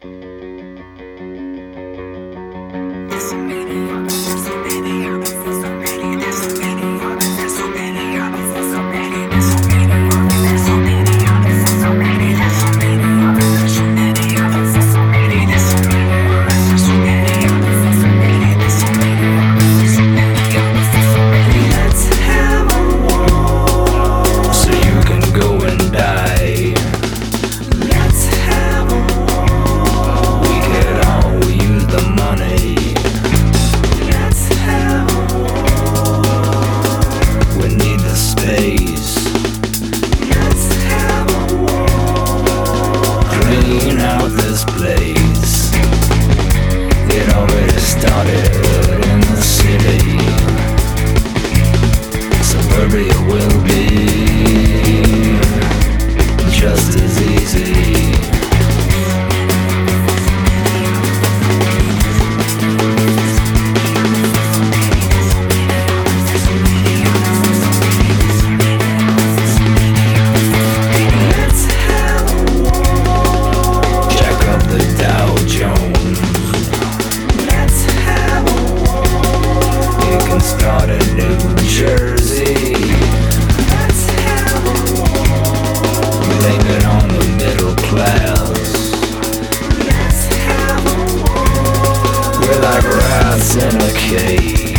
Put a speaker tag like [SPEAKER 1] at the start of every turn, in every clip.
[SPEAKER 1] like rats in a cage.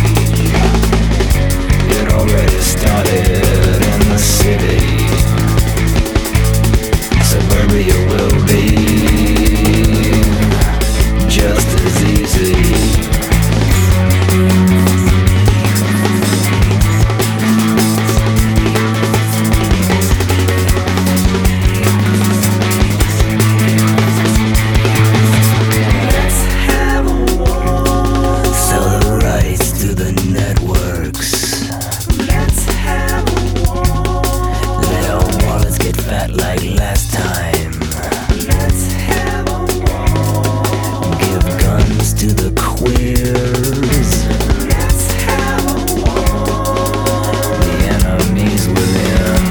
[SPEAKER 1] It already started in the city. Suburbia will be just as easy. Like last time, let's have a war. Give guns to the queers. Let's have a war. The enemies within.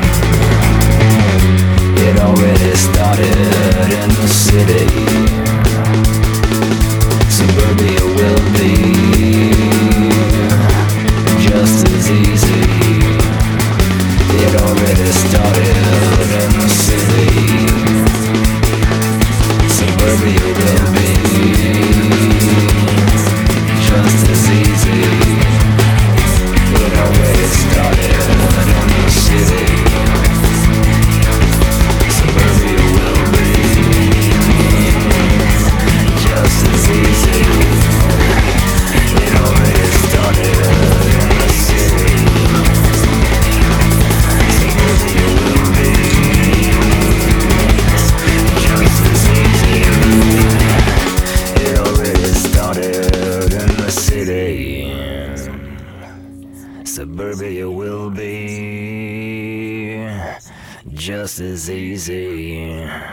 [SPEAKER 1] It already started in the city. Suburbia will be just as easy. It already started in the city. Suburbia will be just as easy. It already started in the city. Suburbia will be just as easy. It already started in the city. Suburbia will be just as easy.